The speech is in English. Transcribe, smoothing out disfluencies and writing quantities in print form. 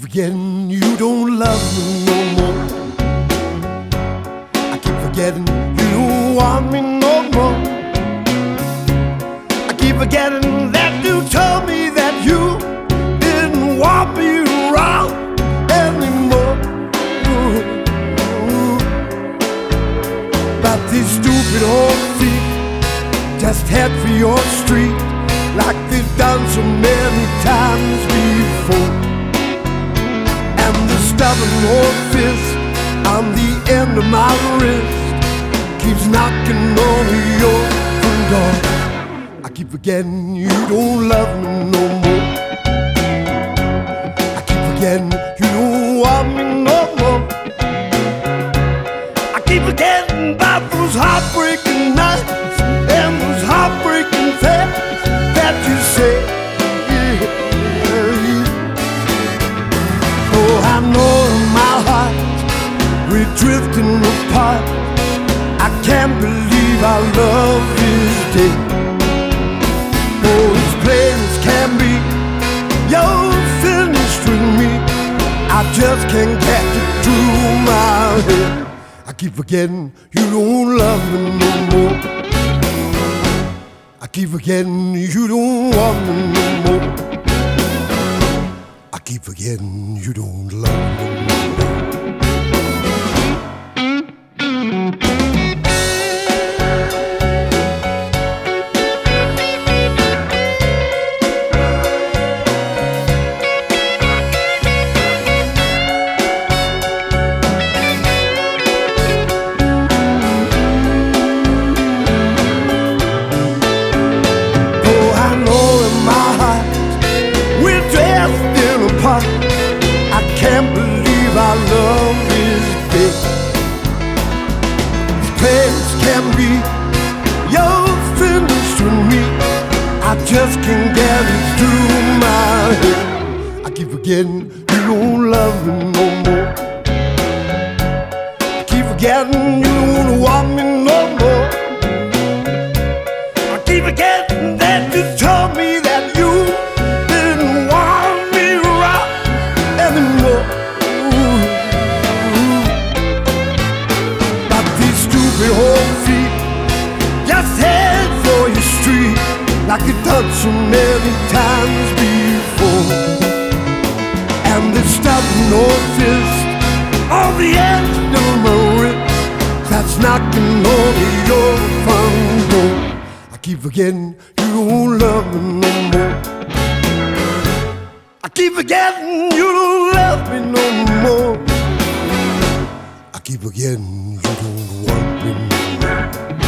forgetting you don't love me no more. I keep forgetting you don't want me no more. I keep forgetting that you told me that you didn't want me around anymore. But these stupid old feet just head for your street like they've done so many times before. And the stubborn old fist on the end of my wrist keeps knocking on your front door. I keep forgetting you don't love me no more. I keep forgetting you don't want me no more. I keep forgetting about those heartbreaking nights and those heartbreaking things that you say. Oh, I know in my heart we're drifting apart. I can't believe our love is dead. Oh, as plain as can be, you're finished with me. I just can't get it through my head. I keep forgetting you don't love me no more. I keep forgetting you don't want me no more. I keep forgetting you don't love me no more. I can't believe our love is dead. As plain as can be, you're finished with me. I just can't get it through my head. I keep forgetting you don't love me no more. I keep forgetting you don't want me no more. I keep forgetting that you told me that you didn't want me around anymore. But these stupid old feet just head for your street like they've done so many times before. And this stubborn old fist on the end of my wrist that's knocking on your front door. I keep forgetting you don't love me no more. I keep forgetting you don't love me no more. I keep forgetting you don't want me no more.